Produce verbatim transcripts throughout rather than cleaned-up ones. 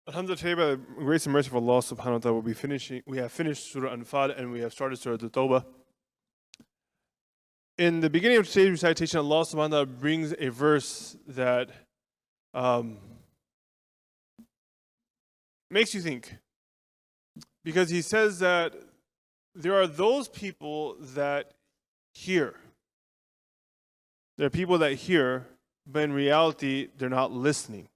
Alhamdulillah, by the grace and mercy of Allah subhanahu wa ta'ala, we'll be finishing, we have finished Surah Anfal and we have started Surah At-Tawbah. In the beginning of today's recitation, Allah subhanahu wa ta'ala brings a verse that um, makes you think. Because He says that there are those people that hear. There are people that hear, but in reality, they're not listening.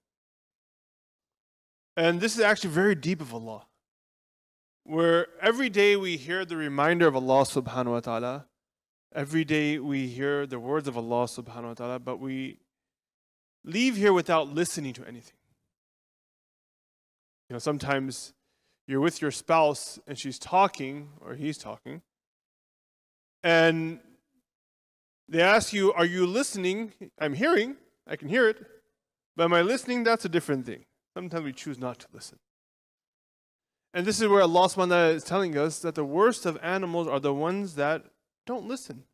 And this is actually very deep of Allah, where every day we hear the reminder of Allah subhanahu wa ta'ala, every day we hear the words of Allah subhanahu wa ta'ala, but we leave here without listening to anything. You know, sometimes you're with your spouse and she's talking, or he's talking, and they ask you, are you listening? I'm hearing, I can hear it, but am I listening? That's a different thing. Sometimes we choose not to listen. And this is where Allah subhanahu wa ta'ala is telling us that the worst of animals are the ones that don't listen.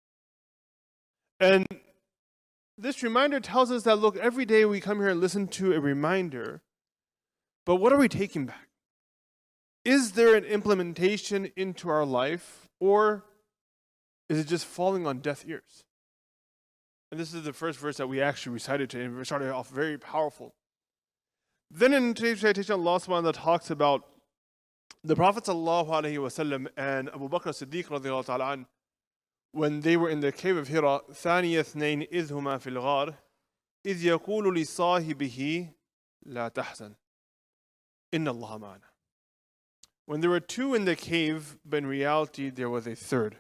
And this reminder tells us that, look, every day we come here and listen to a reminder, but what are we taking back? Is there an implementation into our life, or is it just falling on deaf ears? And this is the first verse that we actually recited today, and we started off very powerful. Then in today's recitation, Allah subhanahu wa ta'ala talks about the Prophet sallallahu alayhi wasallam and Abu Bakr as-Siddiq radiallahu ta'ala an, when they were in the cave of Hira, ثاني اثنين إذ هما في الغار إذ يقول لصاحبه لا تحزن إن الله معنا. When there were two in the cave, but in reality there was a third.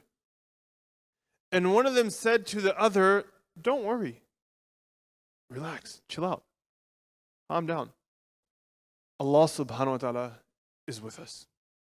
And one of them said to the other, don't worry, relax, chill out, calm down. Allah subhanahu wa ta'ala is with us.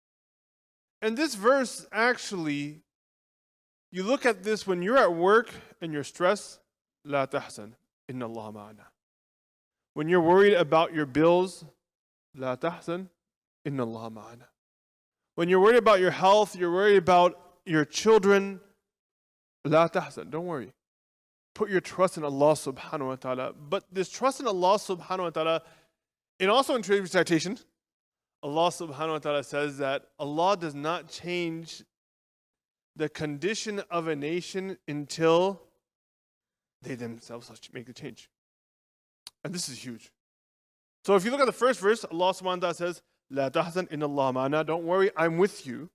And this verse actually, you look at this when you're at work and you're stressed, la tahzan, inna Allah ma'ana. When you're worried about your bills, la tahzan, inna Allah ma'ana. When you're worried about your health, you're worried about your children, la tahzan, don't worry. Put your trust in Allah subhanahu wa ta'ala. But this trust in Allah subhanahu wa ta'ala, and also in today's recitation, Allah subhanahu wa ta'ala says that Allah does not change the condition of a nation until they themselves make the change. And this is huge. So if you look at the first verse, Allah subhanahu wa ta'ala says, La tahzan inna Allah ma'ana, don't worry, I'm with you.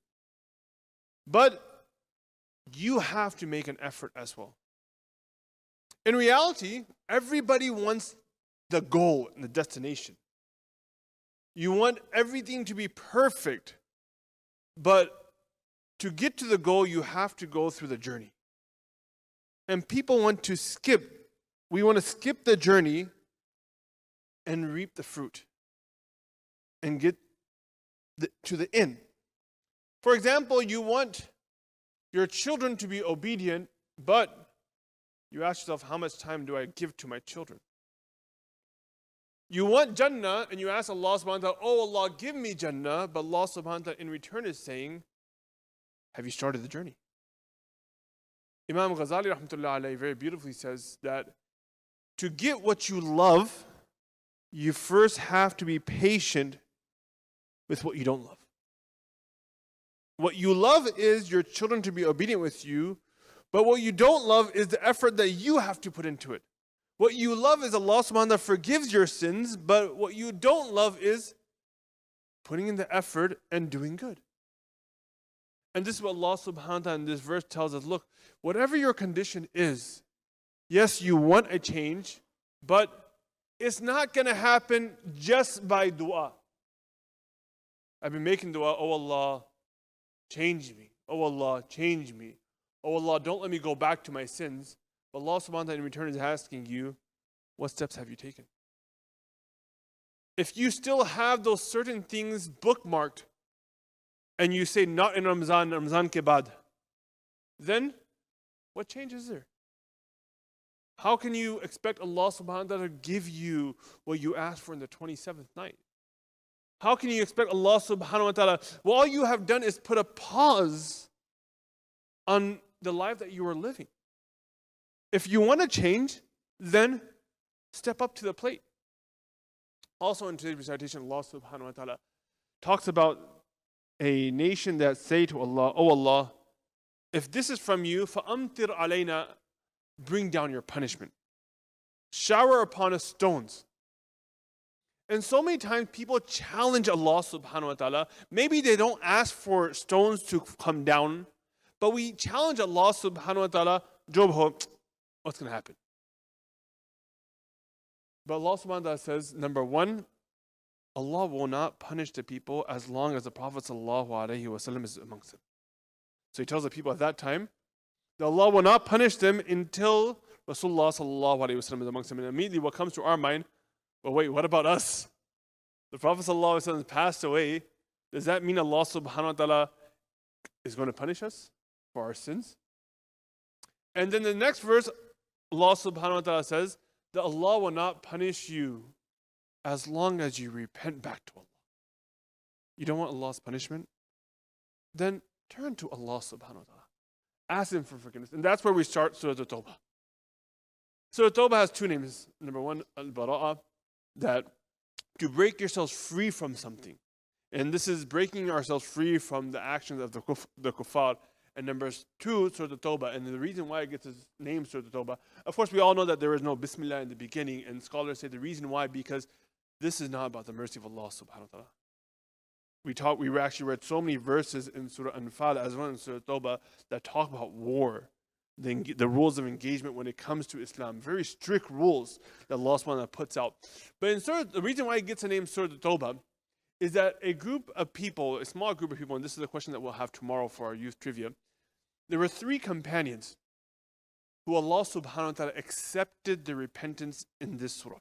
But you have to make an effort as well. In reality, everybody wants the goal and the destination. You want everything to be perfect, but to get to the goal, you have to go through the journey. And people want to skip. We want to skip the journey and reap the fruit and get the, to the end. For example, you want your children to be obedient, but you ask yourself, how much time do I give to my children? You want Jannah, and you ask Allah subhanahu wa ta'ala, oh Allah, give me Jannah, but Allah subhanahu wa ta'ala in return is saying, have you started the journey? Imam Ghazali rahmatullah alayhi very beautifully says that to get what you love, you first have to be patient with what you don't love. What you love is your children to be obedient with you, but what you don't love is the effort that you have to put into it. What you love is Allah subhanahu wa ta'ala forgives your sins, but what you don't love is putting in the effort and doing good. And this is what Allah subhanahu wa ta'ala in this verse tells us, look, whatever your condition is, yes, you want a change, but it's not going to happen just by dua. I've been making dua, oh Allah, change me. Oh Allah, change me. Oh Allah, don't let me go back to my sins. But Allah subhanahu wa ta'ala in return is asking you, what steps have you taken? If you still have those certain things bookmarked, and you say, not in Ramzan, Ramzan ke baad, then what change is there? How can you expect Allah subhanahu wa ta'ala to give you what you asked for in the twenty-seventh night? How can you expect Allah subhanahu wa ta'ala, well, all you have done is put a pause on the life that you are living. If you want to change, then step up to the plate. Also in today's recitation, Allah subhanahu wa ta'ala talks about a nation that say to Allah, "Oh Allah, if this is from you, فَأَمْطِرْ عَلَيْنَا, bring down your punishment. Shower upon us stones." And so many times people challenge Allah subhanahu wa ta'ala. Maybe they don't ask for stones to come down, but we challenge Allah subhanahu wa ta'ala, Job, what's going to happen? But Allah subhanahu wa ta'ala says, number one, Allah will not punish the people as long as the Prophet sallallahu alaihi wasallam is amongst them. So he tells the people at that time that Allah will not punish them until Rasulullah sallallahu alaihi wasallam is amongst them. And immediately what comes to our mind, well, wait, what about us? The Prophet sallallahu alaihi wasallam passed away. Does that mean Allah subhanahu wa ta'ala is going to punish us for our sins? And then the next verse, Allah subhanahu wa ta'ala says that Allah will not punish you as long as you repent back to Allah. You don't want Allah's punishment? Then turn to Allah subhanahu wa ta'ala. Ask Him for forgiveness. And that's where we start Surah At-Tawbah. Surah At-Tawbah has two names. Number one, Al-Bara'ah, that to break yourselves free from something. And this is breaking ourselves free from the actions of the, kuf- the kuffar. And number two, Surah At-Tawbah. And the reason why it gets its name, Surah At-Tawbah, of course we all know that there is no Bismillah in the beginning. And scholars say the reason why, because this is not about the mercy of Allah subhanahu wa ta'ala. We talk, we actually read so many verses in Surah Anfal as well as in Surah Tawbah that talk about war, the, the rules of engagement when it comes to Islam. Very strict rules that Allah subhanahu wa ta'ala puts out. But in Surah, the reason why it gets the name Surah Tawbah is that a group of people, a small group of people, and this is a question that we'll have tomorrow for our youth trivia, there were three companions who Allah subhanahu wa ta'ala accepted their repentance in this surah.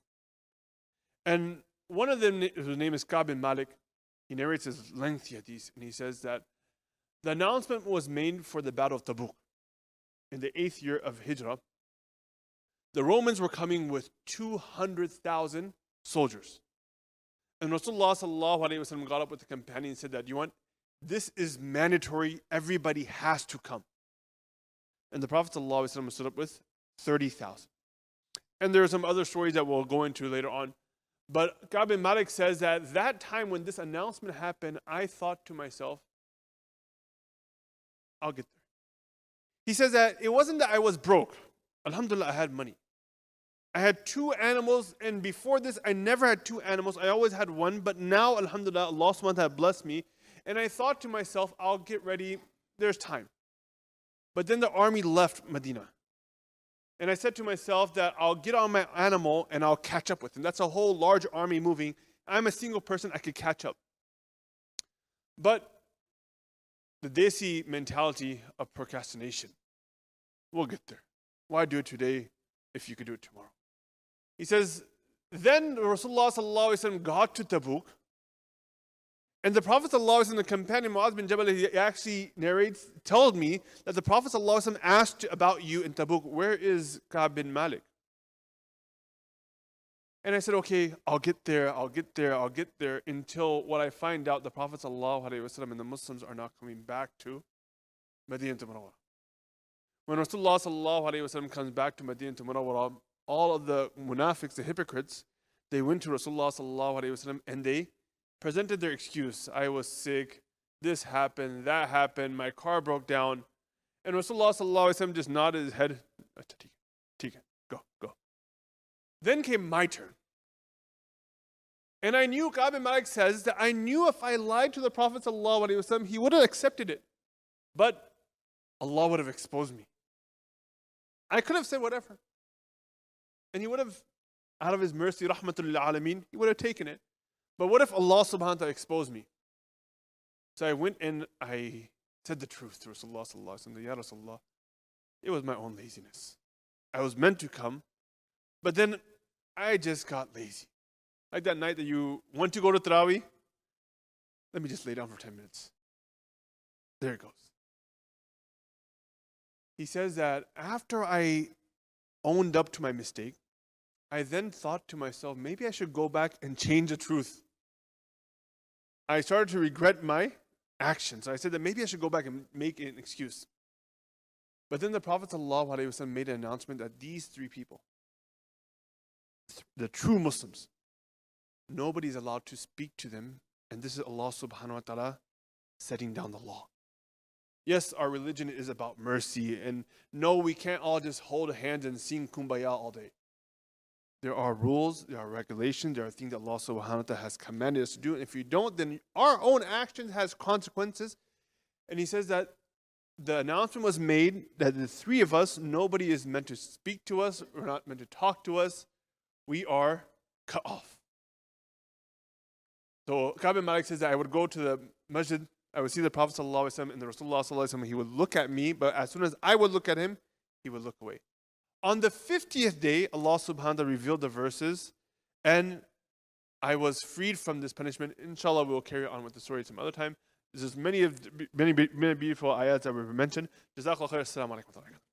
And one of them, whose name is Ka'b bin Malik, he narrates his lengthy hadith, and he says that the announcement was made for the Battle of Tabuk in the eighth year of Hijrah. The Romans were coming with two hundred thousand soldiers. And Rasulullah sallallahu alaihi wasallam got up with the companion and said that, you want, this is mandatory, everybody has to come. And the Prophet sallallahu alaihi wasallam stood up with thirty thousand. And there are some other stories that we'll go into later on. But Ka'b bin Malik says that that time when this announcement happened, I thought to myself, I'll get there. He says that it wasn't that I was broke. Alhamdulillah, I had money. I had two animals, and before this, I never had two animals. I always had one, but now, alhamdulillah, Allah subhanahu wa ta'ala blessed me. And I thought to myself, I'll get ready. There's time. But then the army left Medina. And I said to myself that I'll get on my animal and I'll catch up with them. That's a whole large army moving. I'm a single person, I could catch up. But the Desi mentality of procrastination, we'll get there. Why do it today if you could do it tomorrow? He says, then Rasulullah sallallahu alaihi wasallam got to Tabuk, and the Prophet sallallahu alaihi wasallam, the companion Mu'adh bin Jabal, he actually narrates, told me that the Prophet sallallahu alaihi wasallam asked about you in Tabuk, where is Ka'b bin Malik? And I said, okay, I'll get there, I'll get there, I'll get there, until what I find out, the Prophet sallallahu alaihi wasallam and the Muslims are not coming back to Medina Munawwarah. When Rasulullah sallallahu alaihi wasallam comes back to Medina Munawwarah, all of the munafiqs, the hypocrites, they went to Rasulullah sallallahu alaihi wasallam and they presented their excuse. I was sick, this happened, that happened, my car broke down. And Rasulullah sallallahu alaihi wasallam just nodded his head, go, go. Then came my turn. And I knew, Ka'b bin Malik says, that I knew if I lied to the Prophet sallallahu alaihi wasallam, he would have accepted it. But Allah would have exposed me. I could have said whatever. And he would have, out of his mercy, rahmatul lil alameen, he would have taken it. But what if Allah subhanahu wa ta'ala exposed me? So I went and I said the truth to Rasulullah sallallahu alaihi wasallam. Ya Rasulullah, it was my own laziness. I was meant to come, but then I just got lazy. Like that night that you want to go to Tarawih, let me just lay down for ten minutes. There it goes. He says that after I owned up to my mistake, I then thought to myself, maybe I should go back and change the truth. I started to regret my actions. I said that maybe I should go back and make an excuse. But then the Prophet ﷺ made an announcement that these three people, the true Muslims, nobody is allowed to speak to them. And this is Allah subhanahu wa ta'ala setting down the law. Yes, our religion is about mercy. And no, we can't all just hold hands and sing kumbaya all day. There are rules, there are regulations, there are things that Allah subhanahu wa ta'ala has commanded us to do. And if you don't, then our own actions has consequences. And he says that the announcement was made that the three of us, nobody is meant to speak to us, we're not meant to talk to us. We are cut off. So Ka'b bin Malik says that I would go to the masjid, I would see the Prophet sallallahu alaihi wasallam and the Rasulullah sallallahu alaihi wasallam. He would look at me, but as soon as I would look at him, he would look away. On the fiftieth day, Allah subhanahu wa ta'ala revealed the verses, and I was freed from this punishment. Inshallah, we will carry on with the story some other time. There's many of many, many beautiful ayats that were mentioned. Jazakallah khair. Assalamu alaikum wa rahmatullahi.